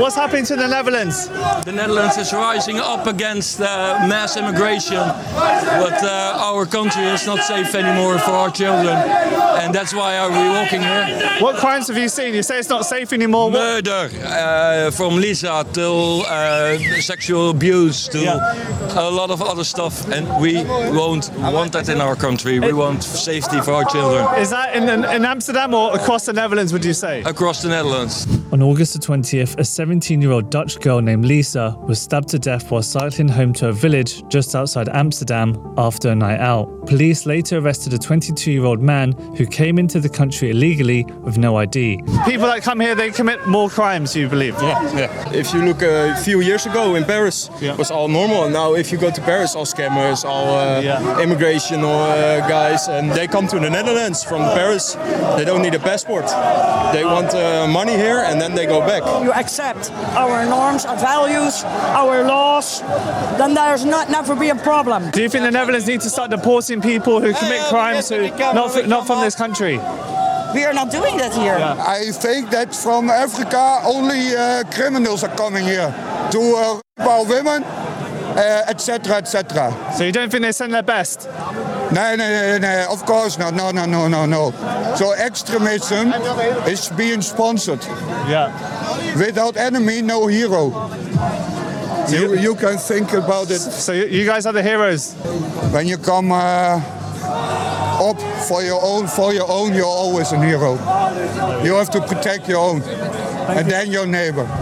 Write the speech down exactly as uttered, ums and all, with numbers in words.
What's happening to the Netherlands? The Netherlands is rising up against uh, mass immigration, but uh, our country is not safe anymore for our children, and that's why are we walking here. What crimes have you seen? You say it's not safe anymore. What? Murder, uh, from Lisa till uh, sexual abuse to Yeah. a lot of other stuff, and we won't want that in our country. We want safety for our children. Is that in, in, in Amsterdam or across the Netherlands, would you say? Across the Netherlands. On August the twentieth, a seventeen-year-old Dutch girl named Lisa was stabbed to death while cycling home to a village just outside Amsterdam after a night out. Police later arrested a twenty-two-year-old man who came into the country illegally with no I D. People that come here, they commit more crimes, you believe? Yeah, yeah. If you look a few years ago in Paris, Yeah. it was all normal. And now if you go to Paris, all scammers, all uh, Yeah. immigration or uh, guys, and they come to the Netherlands from Paris. They don't need a passport. They want uh, money here, and then they go back. You accept our norms, our values, our laws, then there's not never be a problem. Do you think the Netherlands need to start deporting people who commit crimes who not, f- not from this country? We are not doing that here. I think that from Africa only uh, criminals are coming here to uh, rape women, uh, et cetera, et cetera. So you don't think they send their best? No, no, no, no, of course not. No, no, no, no, no. So extremism is being sponsored. Yeah. Without enemy, no hero. You, you can think about it. So you you guys are the heroes. When you come uh, up for your own, for your own, you're always a hero. You have to protect your own, and then your neighbor.